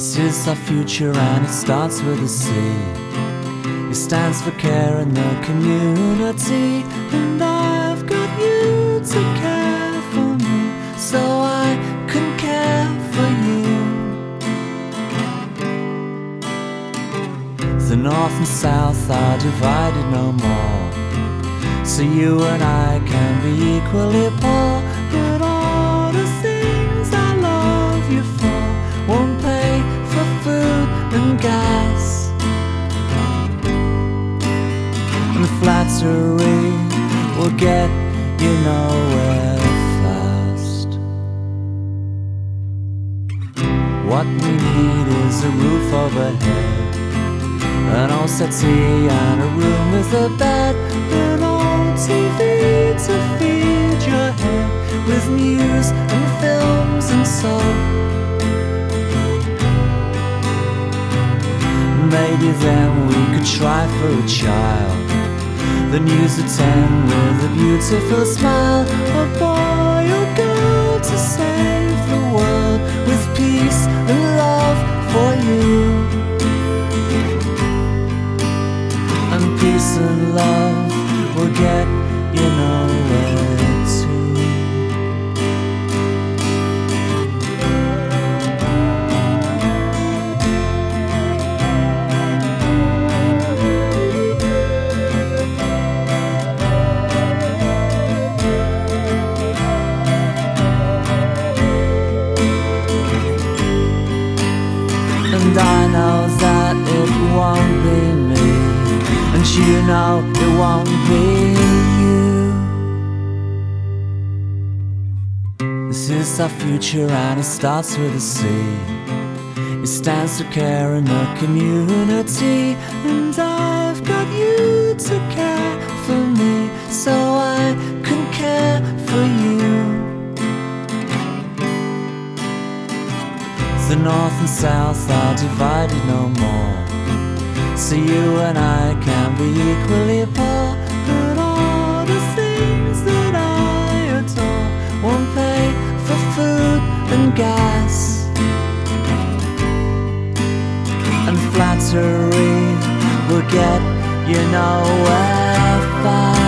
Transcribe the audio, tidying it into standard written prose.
This is our future and it starts with a C. It stands for care in the community, and I've got you to care for me, so I can care for you. The north and south are divided no more, so you and I can be equally poor. But all the things I love you for won't pay for food and gas, and flattery will get you nowhere fast. What we need is a roof overhead, an old settee and a room with a bed, an old TV to feed your head with news and films and soap. Maybe then we could try for a child, the news at 10 with a beautiful smile, a boy or girl to save the world with peace and love for you. And peace and love will get you nowhere too. And I know that it won't be me, and you know it won't be you. This is our future and it starts with a C. It stands for care in the community, and I've got you to care for me, so I can care for you. The north and south are divided no more, so you and I can be equally poor. But all the things that I adore won't pay for food and gas, and flattery will get you nowhere fast.